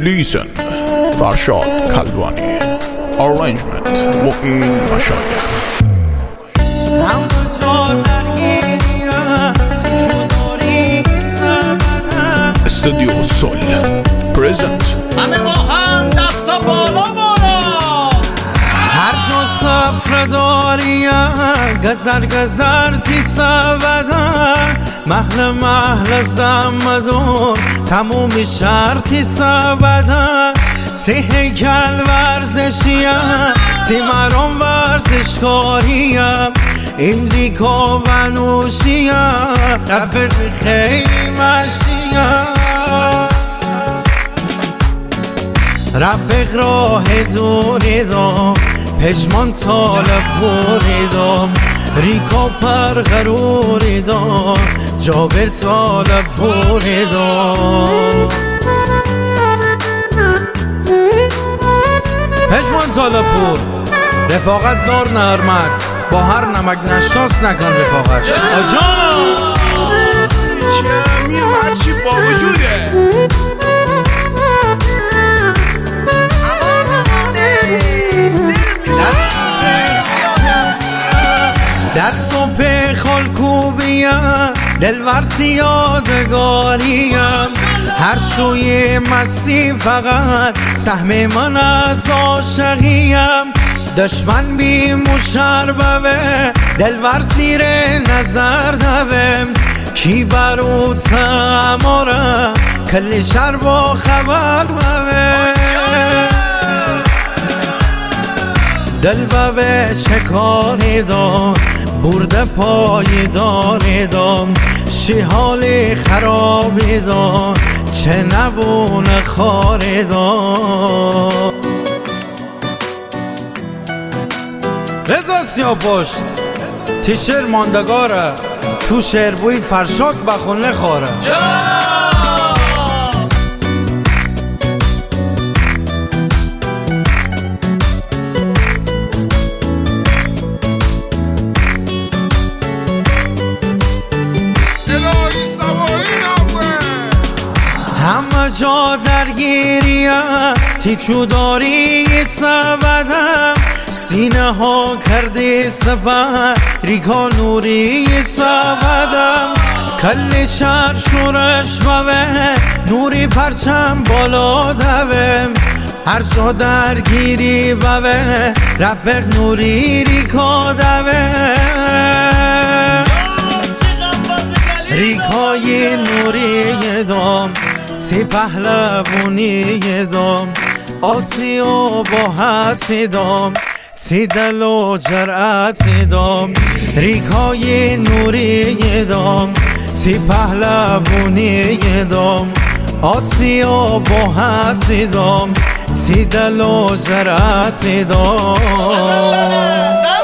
لیسن فرشاد کلوانی Arrangement معین مشایخ استودیو سول پرزنت همه با هم دستا بالا بالا هر جا سفر داریم گذر گذر تی سبدن محل زمدون تمومی شرطی سبدن سی هیکل ورزشیم سی مرام ورزشکاریم این ریکا و نوشیم رفیق خیلی مشتیم رفیق راه دوری دام پشمان تال پوری دام ریکا پر غروری دام جابر تال پوری دام پشمان تال پور رفاقت دار نرمد با هر نمک نشناس نکن رفاقت آجانا چه امیر مچی با وجوده دست و پی خالکوبیم دلورسی یادگاریم هر شوی مسی فقط سهم من از عاشقیم دشمن بی مشربه دلور زیر نظر دوم کی بروت اماره کلی شر با خبر موه دل به شکاری دام برده پای داری دام شیحالی خرابی دام چه نبون خاری دام رضا سیاپشت تیشر ماندگاره تو شعربوی فرشاد بخونه خواره همه جا درگیریم تیچو داری سبدم سینه ها کردی سفر ریکا نوری سبدم کل شهر شورش بوه نوری پرچم بالا دوم هر جا درگیری بوه رفق نوری ریکا دوه ریکای نوری دام سی پهلوانی دام آتی و باحتی دام سی دل و جرأتی دام ریکای نوری دام سی پهلوانی دام آتی و باحتی دام سی دل و جرأتی دام